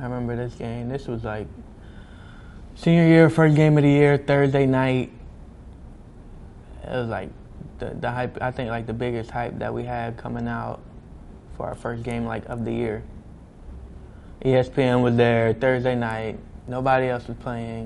I remember this game. This was like senior year, first game of the year, Thursday night. It was like the hype, I think like the biggest hype that we had coming out for our first game like of the year. ESPN was there Thursday night. Nobody else was playing.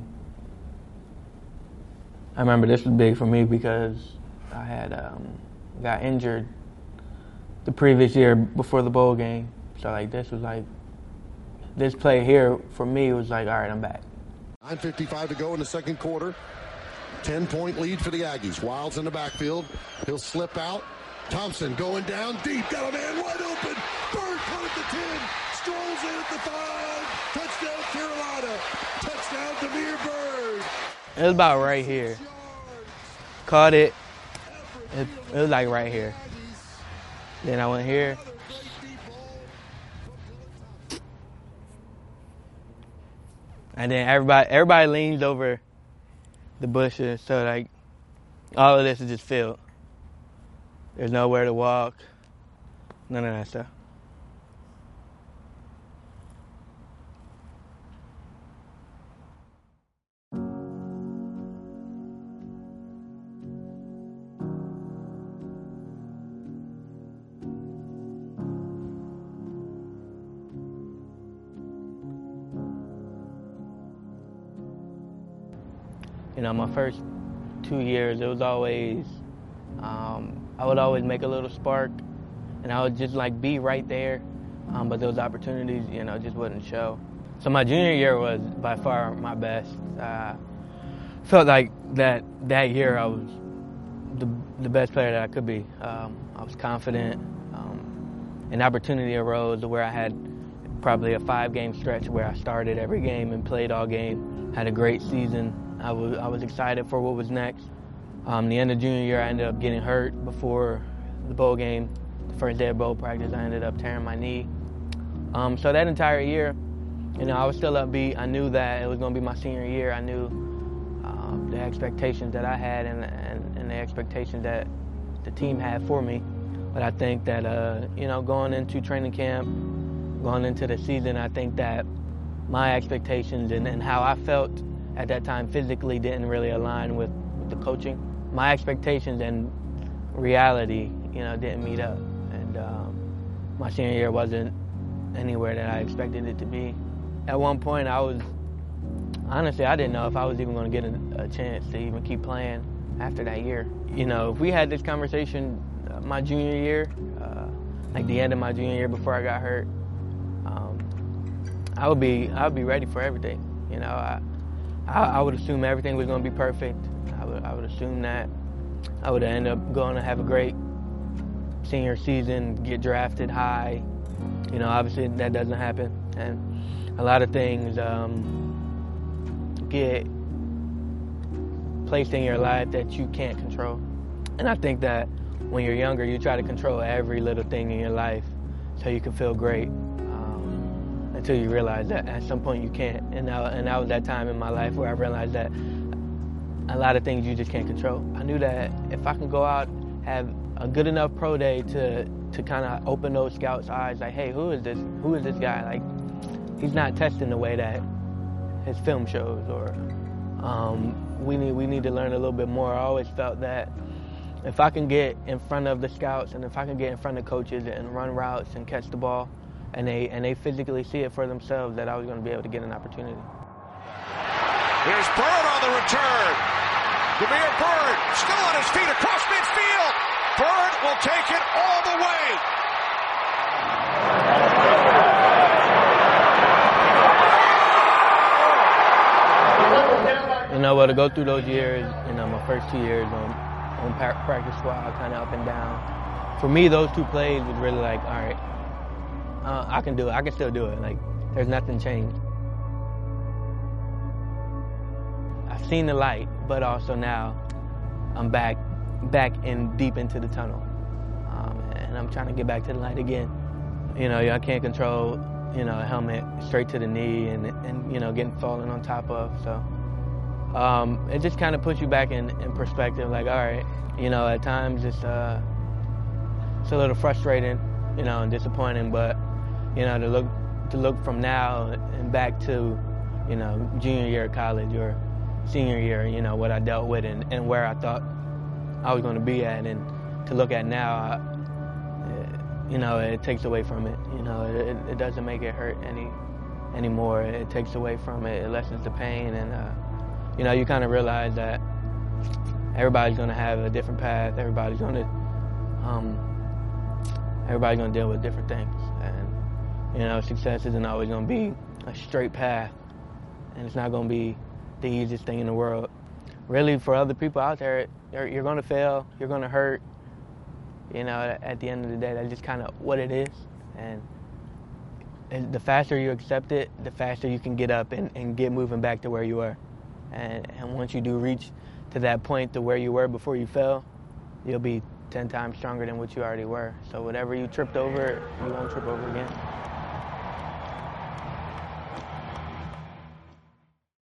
I remember this was big for me because I had got injured the previous year before the bowl game. So like this was like, this play here for me was like, all right, I'm back. 9:55 to go in the second quarter. 10-point lead for the Aggies. Wilds in the backfield. He'll slip out. Thompson going down deep. Got a man wide open. Bird caught at the 10. Strolls in at the 5. Touchdown Carolina. Touchdown Damiere Byrd. It was about right here. Caught it. It was like right here. Then I went here. And then everybody leans over the bushes, so like all of this is just field. There's nowhere to walk, none of that stuff. You know, my first 2 years, it was always, I would always make a little spark, and I would just like be right there, but those opportunities, you know, just wouldn't show. So my junior year was by far my best. Felt like that year I was the best player that I could be. I was confident. An opportunity arose where I had probably a 5-game stretch where I started every game and played all game. Had a great season. I was excited for what was next. The end of junior year, I ended up getting hurt before the bowl game. The first day of bowl practice, I ended up tearing my knee. So that entire year, you know, I was still upbeat. I knew that it was going to be my senior year. I knew the expectations that I had and the expectations that the team had for me. But I think that, you know, going into training camp, going into the season, I think that my expectations and how I felt at that time physically didn't really align with the coaching. My expectations and reality, you know, didn't meet up. And my senior year wasn't anywhere that I expected it to be. At one point, honestly, I didn't know if I was even going to get a chance to even keep playing after that year. You know, if we had this conversation my junior year, like the end of my junior year before I got hurt, I would be ready for everything. You know, I would assume everything was going to be perfect. I would assume that I would end up going to have a great senior season, get drafted high. You know, obviously that doesn't happen, and a lot of things get placed in your life that you can't control. And I think that when you're younger, you try to control every little thing in your life so you can feel great. Until you realize that at some point you can't. And that was that time in my life where I realized that a lot of things you just can't control. I knew that if I can go out, have a good enough pro day to kind of open those scouts' eyes, like, hey, who is this guy? Like, he's not testing the way that his film shows, or we need to learn a little bit more. I always felt that if I can get in front of the scouts and if I can get in front of coaches and run routes and catch the ball, and they physically see it for themselves, that I was going to be able to get an opportunity. Here's Byrd on the return. Damiere Byrd still on his feet across midfield. Byrd will take it all the way. You know, well, to go through those years, you know, my first 2 years on practice squad, kind of up and down. For me, those 2 plays was really like, all right, I can do it. I can still do it. Like, there's nothing changed. I've seen the light, but also now I'm back in deep into the tunnel, and I'm trying to get back to the light again. You know, I can't control, you know, a helmet straight to the knee and you know, getting fallen on top of. So it just kind of puts you back in perspective. Like, all right, you know, at times it's a little frustrating, you know, and disappointing, but you know, to to look from now and back to, you know, junior year of college or senior year, you know, what I dealt with and where I thought I was going to be at, and to look at now, you know, it takes away from it. You know, it doesn't make it hurt anymore. It takes away from it. It lessens the pain, and you know, you kind of realize that everybody's going to have a different path. Everybody's going to deal with different things, and you know, success isn't always going to be a straight path, and it's not going to be the easiest thing in the world. Really, for other people out there, you're going to fail, you're going to hurt. You know, at the end of the day, that's just kind of what it is. And the faster you accept it, the faster you can get up and get moving back to where you were. And once you do reach to that point to where you were before you fell, you'll be 10 times stronger than what you already were. So whatever you tripped over, you won't trip over again.